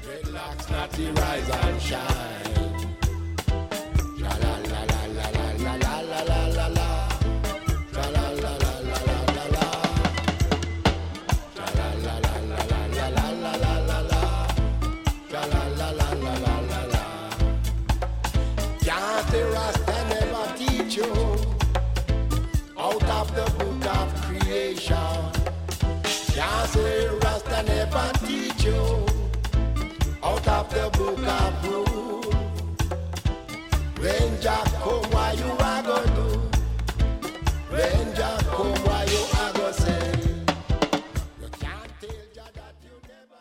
Dreadlocks not the rise and shine. La la la la la la la la la la la. La la la la la la la la. La la la la la la la la la la la. La la la la la la la la. Can't the Rasta never teach you out of the book of creation? Can't the Rasta never teach you out of the book of rule? When Jack